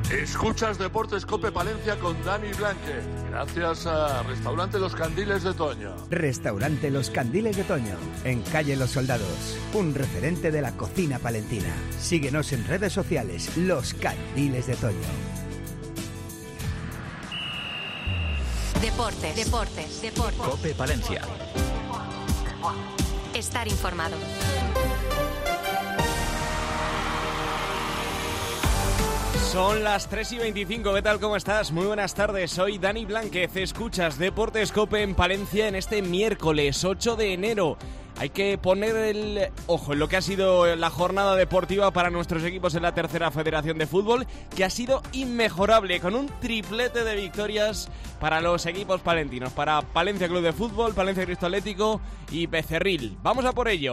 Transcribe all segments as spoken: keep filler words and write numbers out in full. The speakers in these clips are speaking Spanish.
Escuchas Deportes Cope Palencia con Dani Blanque, gracias a Restaurante Los Candiles de Toño. Restaurante Los Candiles de Toño, en Calle Los Soldados, un referente de la cocina palentina. Síguenos en redes sociales, Los Candiles de Toño. Deportes, deportes, deportes. Cope Palencia. Estar informado. Son las tres y veinticinco, ¿qué tal? ¿Cómo estás? Muy buenas tardes, soy Dani Blanquez, escuchas Deportes Cope en Palencia en este miércoles ocho de enero. Hay que poner el ojo en lo que ha sido la jornada deportiva para nuestros equipos en la tercera federación de fútbol, que ha sido inmejorable, con un triplete de victorias para los equipos palentinos, para Palencia Club de Fútbol, Palencia Cristo Atlético y Becerril. Vamos a por ello.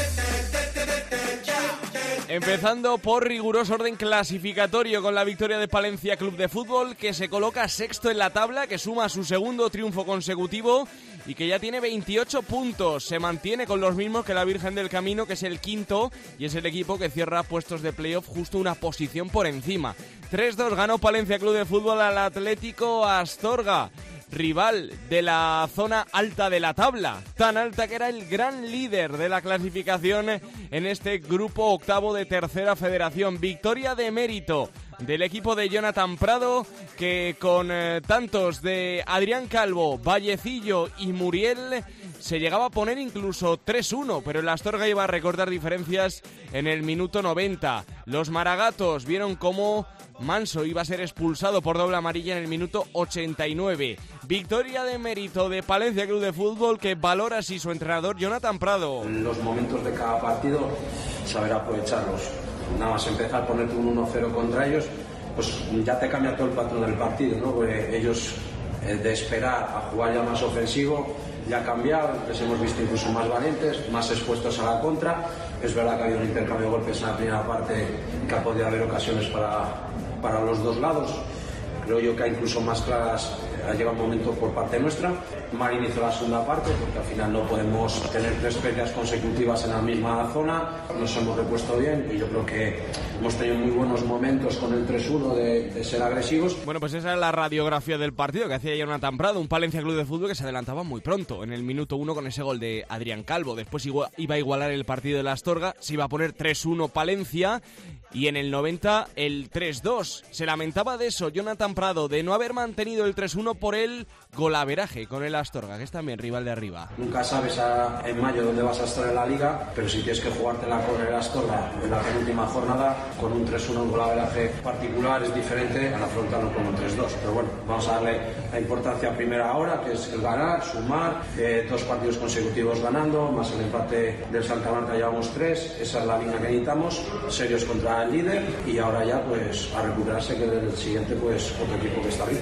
Empezando por riguroso orden clasificatorio con la victoria de Palencia Club de Fútbol, que se coloca sexto en la tabla, que suma su segundo triunfo consecutivo y que ya tiene veintiocho puntos. Se mantiene con los mismos que la Virgen del Camino, que es el quinto y es el equipo que cierra puestos de playoff justo una posición por encima. tres dos ganó Palencia Club de Fútbol al Atlético Astorga, rival de la zona alta de la tabla, tan alta que era el gran líder de la clasificación en este grupo octavo de tercera federación. Victoria de mérito del equipo de Jonathan Prado, que con eh, tantos de Adrián Calvo, Vallecillo y Muriel se llegaba a poner incluso tres uno, pero el Astorga iba a recortar diferencias en el minuto noventa. Los maragatos vieron cómo Manso iba a ser expulsado por doble amarilla en el minuto ochenta y nueve. Victoria de mérito de Palencia Club de Fútbol, que valora así su entrenador Jonathan Prado. En los momentos de cada partido, saber aprovecharlos. Nada más empezar a ponerte un uno cero contra ellos, pues ya te cambia todo el patrón del partido, ¿no? Porque ellos, eh, de esperar a jugar ya más ofensivo, ya ha cambiado, les hemos visto incluso más valientes, más expuestos a la contra. Es verdad que ha habido un intercambio de golpes en la primera parte, que ha podido haber ocasiones para, para los dos lados. Creo yo que hay incluso más claras, ha llegado un momento por parte nuestra. Marín hizo la segunda parte, porque al final no podemos tener tres pérdidas consecutivas en la misma zona. Nos hemos repuesto bien y yo creo que hemos tenido muy buenos momentos con el tres uno de, de ser agresivos. Bueno, pues esa es la radiografía del partido que hacía Jonathan Prado, un Palencia Club de Fútbol que se adelantaba muy pronto, en el minuto uno con ese gol de Adrián Calvo. Después iba a igualar el partido de la Astorga, se iba a poner tres uno Palencia y en el noventa el tres dos. Se lamentaba de eso Jonathan Prado, de no haber mantenido el tres uno por el golaveraje con el Astorga, que es también rival de arriba. Nunca sabes a, en mayo dónde vas a estar en la liga, pero si tienes que jugártela con el Astorga en la penúltima jornada, con un tres uno en golaveraje particular es diferente al afrontarlo con un tres dos. Pero bueno, vamos a darle la importancia primera ahora, que es el ganar, sumar, eh, dos partidos consecutivos ganando, más el empate del Santa Marta, llevamos tres. Esa es la línea que necesitamos, serios contra el líder, y ahora ya pues a recuperarse, que del siguiente pues otro equipo que está bien.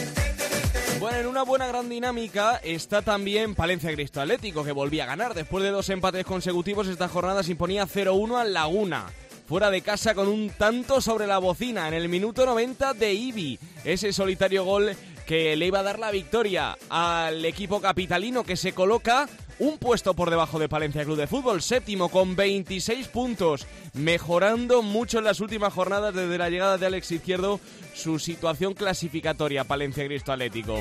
Bueno, en una buena gran dinámica está también Palencia Cristo Atlético, que volvía a ganar. Después de dos empates consecutivos, esta jornada se imponía cero uno al Laguna, fuera de casa, con un tanto sobre la bocina en el minuto noventa de Ibi. Ese solitario gol que le iba a dar la victoria al equipo capitalino, que se coloca un puesto por debajo de Palencia Club de Fútbol, séptimo con veintiséis puntos, mejorando mucho en las últimas jornadas desde la llegada de Alex Izquierdo su situación clasificatoria, Palencia Cristo Atlético.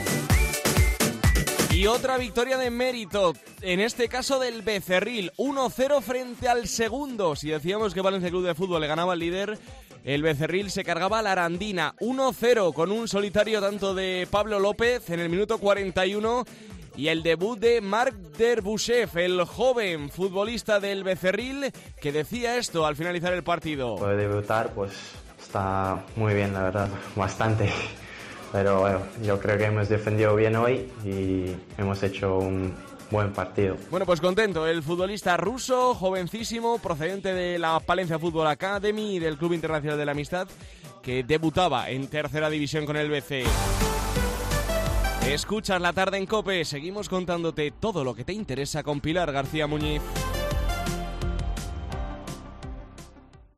Y otra victoria de mérito, en este caso del Becerril, uno cero frente al segundo. Si decíamos que Palencia Club de Fútbol le ganaba al líder, el Becerril se cargaba a la Arandina, uno cero, con un solitario tanto de Pablo López en el minuto cuarenta y uno, y el debut de Marc Derbouchev, el joven futbolista del Becerril, que decía esto al finalizar el partido. Poder debutar, pues está muy bien, la verdad, bastante. Pero bueno, yo creo que hemos defendido bien hoy y hemos hecho un buen partido. Bueno, pues contento, el futbolista ruso, jovencísimo, procedente de la Palencia Football Academy y del Club Internacional de la Amistad, que debutaba en tercera división con el B C. Escuchas La Tarde en COPE, seguimos contándote todo lo que te interesa con Pilar García Muñiz.